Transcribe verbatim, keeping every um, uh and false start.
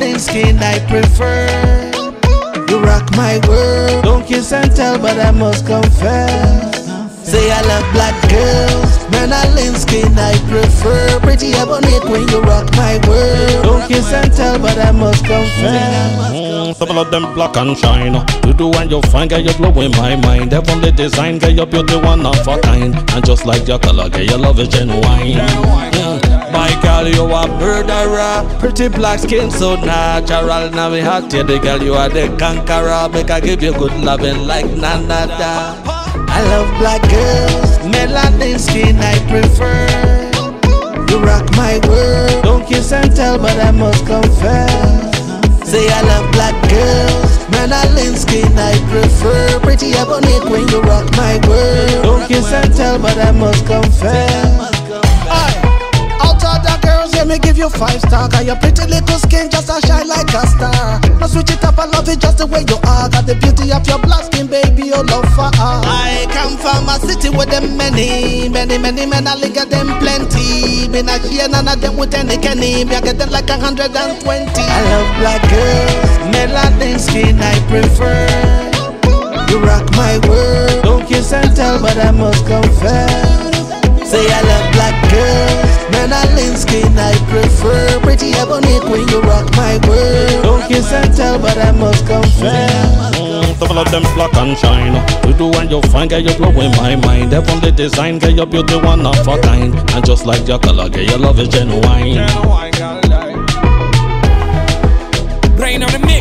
Melanin skin I prefer. You rock my world. Don't kiss and tell, but I must confess. Say I love black girls. Melanin skin I prefer. Pretty ebonite when you rock my world. Don't kiss and tell, but I must confess. Mm, some of them black and shine. You do and you find, girl, you blowing my mind. Heavenly design, girl, your beauty one of a kind. And just like your color, girl, your love is genuine. Mm. My girl, you a murderer. Pretty black skin, so natural. Now we hot here, the girl, you are the conqueror. Make I give you good loving like nada. I love black girls. Melanin skin I prefer. You rock my world. Don't kiss and tell, but I must confess. Say I love black girls. Melanin skin I prefer. Pretty ebonite when you rock my world. Don't kiss and tell, but I must confess. Out of the girls, let me give you five star. Got your pretty little skin just a shine like a star. Now switch it up, I love it just the way you are. Got the beauty of your black skin, baby, you love for her. I come from a city with them many, many, many men, I got them plenty. Been a share none of them with any kenny. Me I get them like a hundred and twenty. I love black girls. Melanin skin I prefer. You rock my world. Don't kiss and tell, but I must confess. Say I love black girls. Melanin skin I prefer. Pretty ebonite when you rock my world. Don't kiss and tell, but I must confess. Mm, some of them black and shine. You do and you find, girl, you blowing my mind. Heavenly design, girl, your beauty one of a kind. And just like your color, girl, your love is genuine. Brain on the